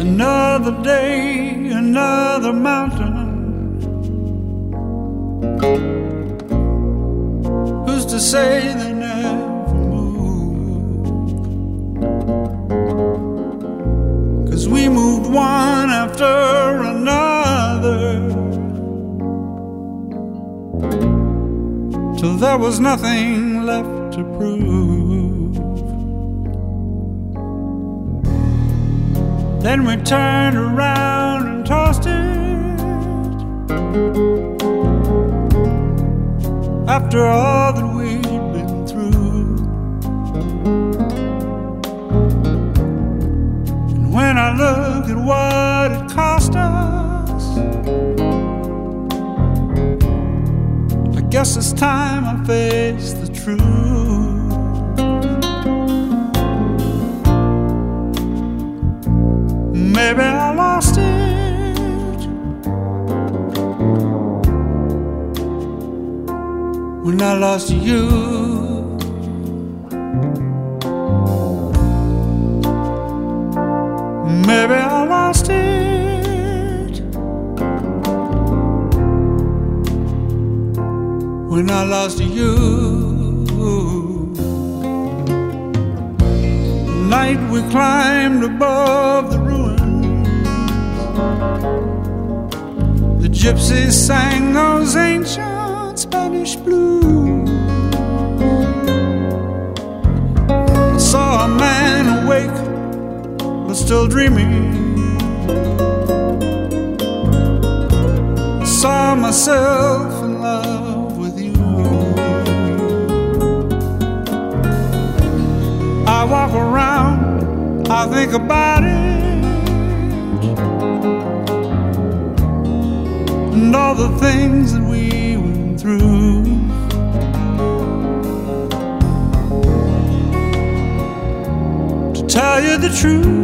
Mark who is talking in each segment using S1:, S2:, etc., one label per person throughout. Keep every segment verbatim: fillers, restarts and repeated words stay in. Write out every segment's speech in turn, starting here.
S1: another day, another mountain. Who's to say they never move? 'Cause we moved one after another till there was nothing left to prove. Then we turned around and tossed it after all that we'd been through. And when I look at what it cost us, I guess it's time I face the truth. Maybe I lost it when I lost you. Maybe I lost it when I lost you. The night we climbed above the ruins, the gypsies sang those ancient Spanish blues. I saw a man awake but still dreaming. I saw myself in love with you. I walk around, I think about it, and all the things that we went through. To tell you the truth,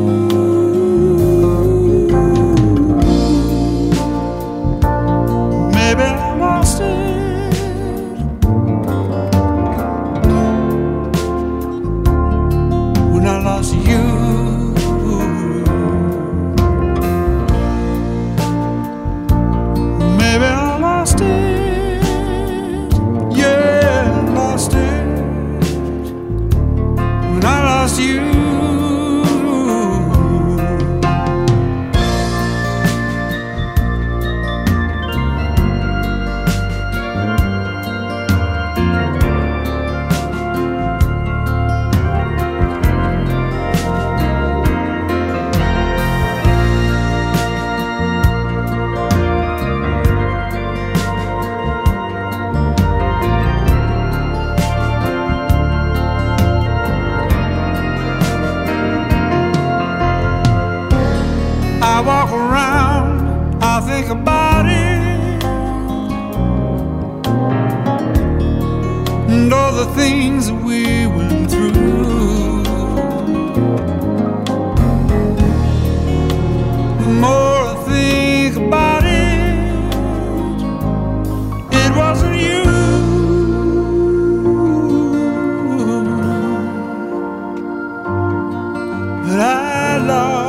S1: maybe I lost it when I lost you. Maybe I lost it, yeah, lost it when I lost you. I walk around, I think about it, and all the things that we went through. The more I think about it, it wasn't you that I lost.